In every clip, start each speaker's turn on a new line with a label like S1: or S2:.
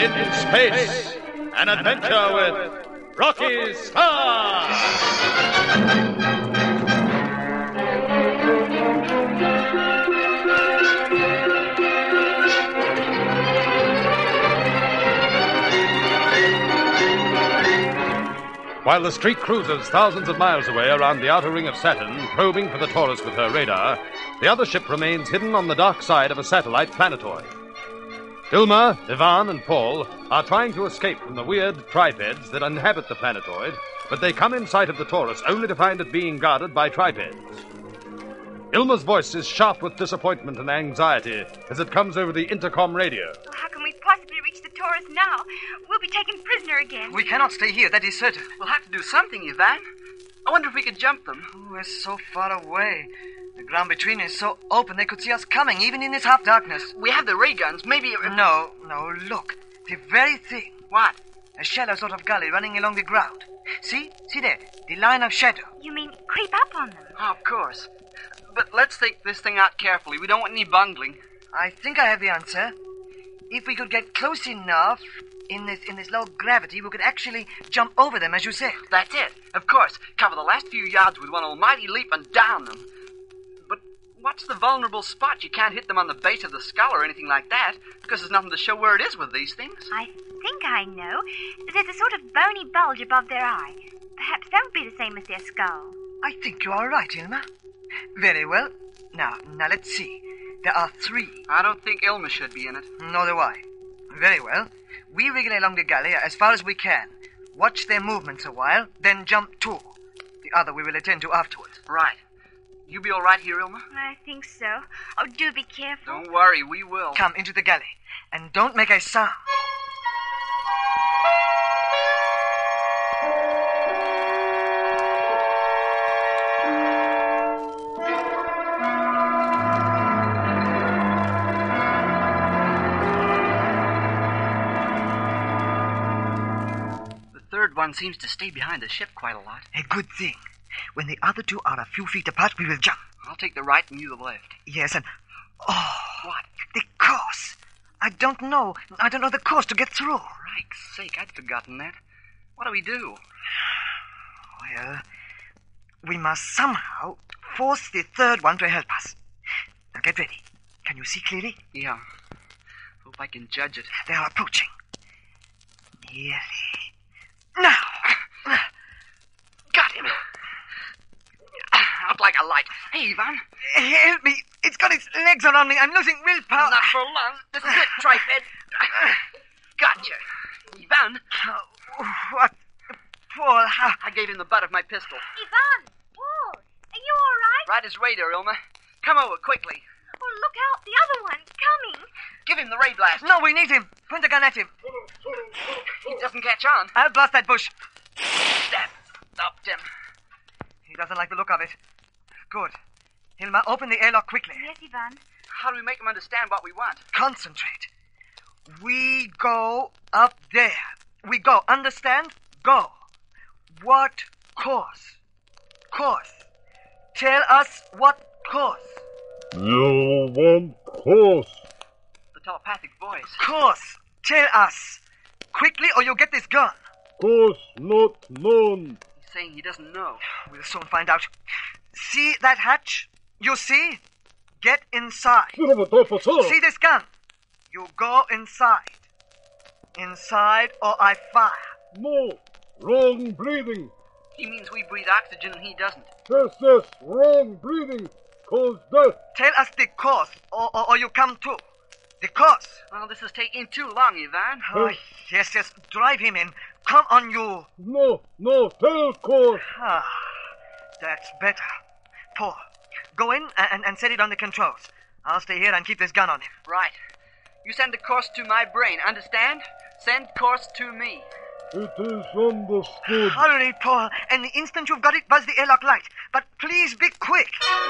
S1: In space, an adventure with Rocky Star! While the streak cruises thousands of miles away around the outer ring of Saturn, probing for the Taurus with her radar, the other ship remains hidden on the dark side of a satellite planetoid. Ilma, Ivan, and Paul are trying to escape from the weird tripeds that inhabit the planetoid, but they come in sight of the Taurus only to find it being guarded by tripeds. Ilma's voice is sharp with disappointment and anxiety as it comes over the intercom radio.
S2: How can we possibly reach the Taurus now? We'll be taken prisoner again.
S3: We cannot stay here, that is certain.
S4: We'll have to do something, Ivan. I wonder if we could jump them.
S3: Oh, we're so far away. The ground between is so open they could see us coming, even in this half-darkness.
S4: We have the ray guns. Maybe...
S3: No, look. The very thing.
S4: What?
S3: A shallow sort of gully running along the ground. See there, the line of shadow.
S2: You mean creep up on them?
S4: Oh, of course. But let's think this thing out carefully. We don't want any bungling.
S3: I think I have the answer. If we could get close enough in this low gravity, we could actually jump over them, as you said.
S4: That's it. Of course. Cover the last few yards with one almighty leap and down them. But what's the vulnerable spot? You can't hit them on the base of the skull or anything like that, because there's nothing to show where it is with these things.
S2: I think I know. There's a sort of bony bulge above their eye. Perhaps that would be the same as their skull.
S3: I think you are right, Ilma. Very well. Now let's see. There are 3.
S4: I don't think Ilma should be in it.
S3: Nor do I. Very well. We wriggle along the gully as far as we can. Watch their movements a while, then jump too. The other we will attend to afterwards.
S4: Right. You be all right here, Ilma?
S2: I think so. Oh, do be careful.
S4: Don't worry, we will.
S3: Come into the galley, and don't make a sound.
S4: One seems to stay behind the ship quite a lot.
S3: A good thing. When the other 2 are a few feet apart, we will jump.
S4: I'll take the right and you the left.
S3: Yes, and... Oh!
S4: What?
S3: The course. I don't know the course to get through.
S4: Crike's sake, I'd forgotten that. What do we do?
S3: Well, we must somehow force the 3rd one to help us. Now get ready. Can you see clearly?
S4: Yeah. Hope I can judge it.
S3: They are approaching. Nearly. Now!
S4: Got him! Out like a light. Hey, Ivan.
S3: Help me. It's got its legs around me. I'm losing willpower.
S4: Not for long. This is it, triped. Gotcha. Ivan.
S3: What? Paul, how?
S4: I gave him the butt of my pistol.
S2: Ivan! Paul! Are you all right?
S4: Right as radar, Ilma. Come over, quickly.
S2: Oh, look out. The other one's coming.
S4: Give him the ray blast.
S3: No, we need him. Point a gun at him.
S4: He doesn't catch on.
S3: I'll blast that bush.
S4: That stopped him.
S3: He doesn't like the look of it. Good. Hilma, open the airlock quickly.
S2: Yes, Ivan.
S4: How do we make him understand what we want?
S3: Concentrate. We go up there. We go. Understand? Go. What course? Course. Tell us what course.
S5: You want course.
S4: The telepathic voice.
S3: Course. Tell us. Quickly or you'll get this gun.
S5: Course not known.
S4: He's saying he doesn't know.
S3: We'll soon find out. See that hatch? You see? Get inside. See this gun? You go inside. Inside or I fire.
S5: No. Wrong breathing.
S4: He means we breathe oxygen and he doesn't.
S5: Yes. Wrong breathing. Cause death.
S3: Tell us the course or you come too. The course.
S4: Well, this is taking too long, Ivan.
S3: Oh, yes. Drive him in. Come on, you.
S5: No. Tell course.
S3: That's better. Paul, go in and set it on the controls. I'll stay here and keep this gun on him.
S4: Right. You send the course to my brain, understand? Send course to me.
S5: It is understood.
S3: Hurry, Paul, and the instant you've got it, buzz the airlock light. But please be quick.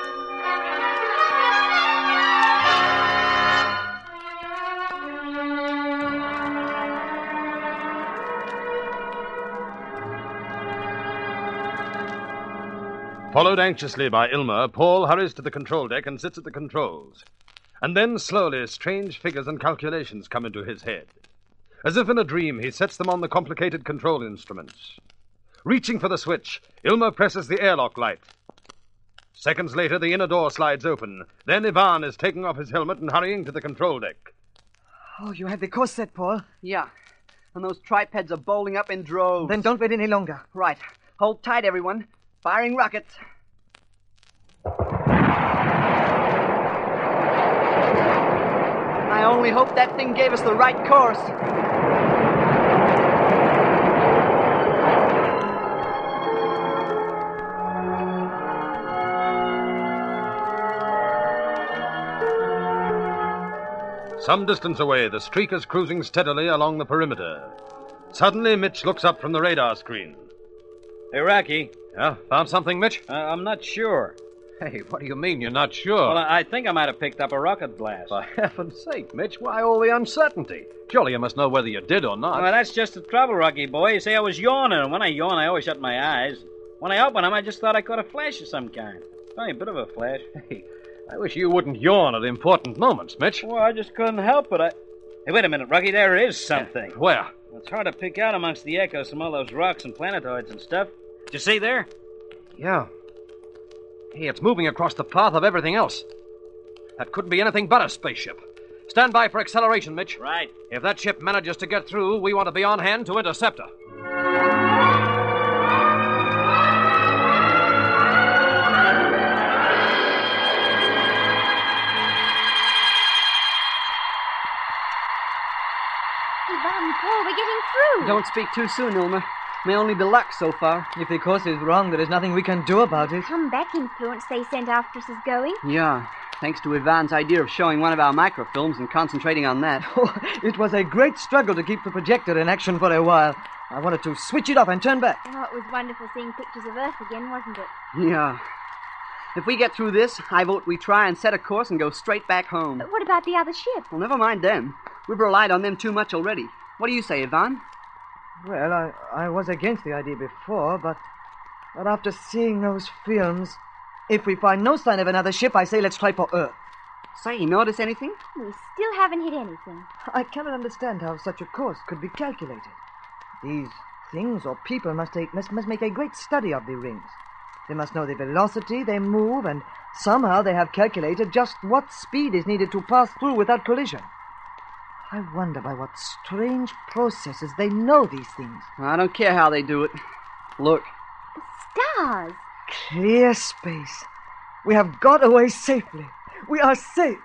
S1: Followed anxiously by Ilma, Paul hurries to the control deck and sits at the controls. And then, slowly, strange figures and calculations come into his head. As if in a dream, he sets them on the complicated control instruments. Reaching for the switch, Ilma presses the airlock light. Seconds later, the inner door slides open. Then Ivan is taking off his helmet and hurrying to the control deck.
S3: Oh, you have the course set, Paul.
S4: Yeah. And those tripads are bowling up in droves.
S3: Then don't wait any longer.
S4: Right. Hold tight, everyone. Firing rockets. I only hope that thing gave us the right course.
S1: Some distance away, the streak is cruising steadily along the perimeter. Suddenly, Mitch looks up from the radar screen.
S6: Hey, Rocky.
S1: Yeah, found something, Mitch?
S6: I'm not sure.
S1: Hey, what do you mean you're not sure?
S6: Well, I think I might have picked up a rocket blast.
S1: For heaven's sake, Mitch, why all the uncertainty? Surely you must know whether you did or not.
S6: Well, that's just the trouble, Rocky boy. You see, I was yawning, and when I yawn, I always shut my eyes. When I open them, I just thought I caught a flash of some kind. Only a bit of a flash.
S1: Hey, I wish you wouldn't yawn at important moments, Mitch.
S6: Well, I just couldn't help it. Hey, wait a minute, Rocky. There is something.
S1: Where?
S6: It's hard to pick out amongst the echoes from all those rocks and planetoids and stuff. Did you see there?
S1: Yeah. Hey, it's moving across the path of everything else. That couldn't be anything but a spaceship. Stand by for acceleration, Mitch.
S6: Right.
S1: If that ship manages to get through, we want to be on hand to intercept her.
S2: Ivan, Paul, we're getting through.
S4: Don't speak too soon, Ilma. May only be luck so far.
S3: If the course is wrong, there is nothing we can do about it.
S2: Comeback influence they sent after us is going.
S4: Yeah, thanks to Ivan's idea of showing one of our microfilms and concentrating on that.
S3: Oh, it was a great struggle to keep the projector in action for a while. I wanted to switch it off and turn back.
S2: Oh, it was wonderful seeing pictures of Earth again, wasn't it?
S4: Yeah. If we get through this, I vote we try and set a course and go straight back home.
S2: But what about the other ship?
S4: Well, never mind them. We've relied on them too much already. What do you say, Ivan?
S3: Well, I was against the idea before, but after seeing those films, if we find no sign of another ship, I say let's try for Earth.
S4: Say, you notice anything?
S2: We still haven't hit anything.
S3: I cannot understand how such a course could be calculated. These things or people must make a great study of the rings. They must know the velocity they move, and somehow they have calculated just what speed is needed to pass through without collision. I wonder by what strange processes they know these things.
S4: I don't care how they do it. Look.
S2: Stars.
S3: Clear space. We have got away safely. We are safe.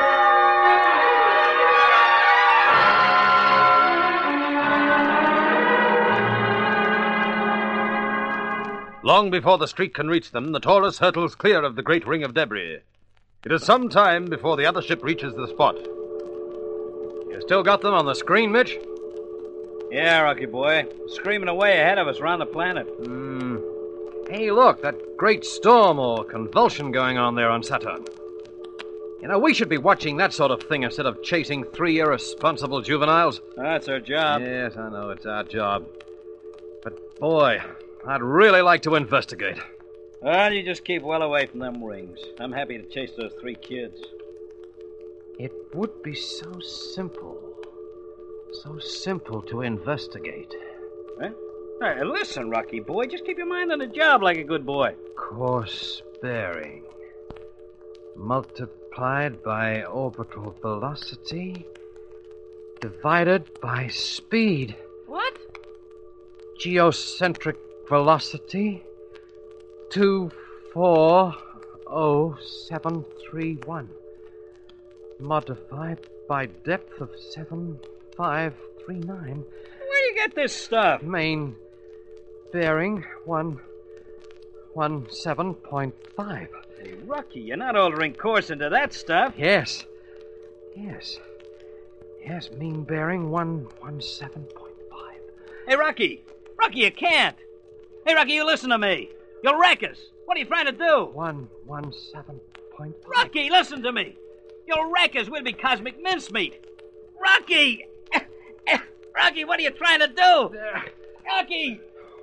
S1: Long before the streak can reach them, the Taurus hurtles clear of the great ring of debris. It is some time before the other ship reaches the spot. You still got them on the screen, Mitch?
S6: Yeah, Rocky boy. Screaming away ahead of us around the planet.
S1: Hey, look, that great storm or convulsion going on there on Saturn. You know, we should be watching that sort of thing instead of chasing 3 irresponsible juveniles.
S6: That's our job.
S1: Yes, I know, it's our job. But, boy, I'd really like to investigate.
S6: Well, you just keep well away from them rings. I'm happy to chase those 3 kids.
S1: It would be so simple. So simple to investigate.
S6: Huh? Hey, listen, Rocky boy, just keep your mind on the job like a good boy.
S1: Course bearing. Multiplied by orbital velocity. Divided by speed.
S6: What?
S1: Geocentric velocity. 240731. Modified by depth of 7539.
S6: Where do you get this stuff?
S1: Main bearing 117.5.
S6: Hey, Rocky, you're not altering course into that stuff.
S1: Yes, mean bearing 117.5.
S6: Hey, Rocky, you can't. Hey, Rocky, you listen to me. You'll wreck us. What are you trying to do?
S1: 117.5.
S6: Rocky, listen to me. You'll wreck us. We'll be cosmic mincemeat. Rocky! Rocky, what are you trying to do? Rocky!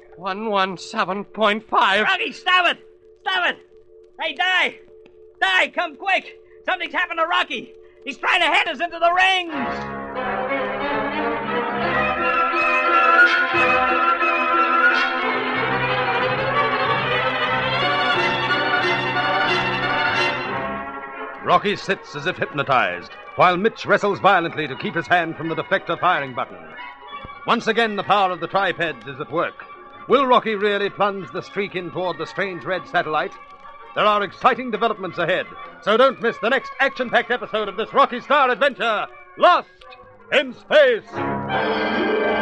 S1: 117.5.
S6: Rocky, stop it! Stop it! Hey, Die! Die, come quick! Something's happened to Rocky. He's trying to head us into the rings!
S1: Rocky sits as if hypnotized, while Mitch wrestles violently to keep his hand from the deflector firing button. Once again, the power of the triped is at work. Will Rocky really plunge the streak in toward the strange red satellite? There are exciting developments ahead, so don't miss the next action-packed episode of this Rocky Star adventure, Lost in Space!